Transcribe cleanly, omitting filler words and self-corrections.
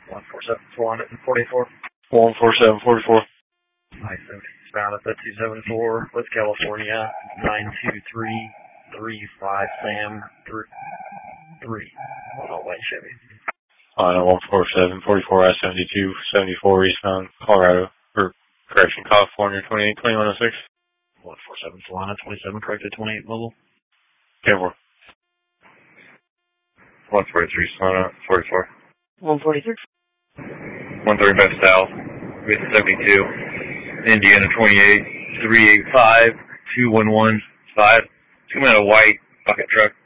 147 444. 14744. I-70 bound at 274 with California 92335 Sam 3. Oh, wait, Chevy. 14744 I-72 74 eastbound Colorado, or correction, California 282106. 147 Solana 27 corrected 28 mobile. 10-4. 143 Solana 44. 146. 135 South with 72. Indiana 28 385 2115. It's coming out of white bucket truck.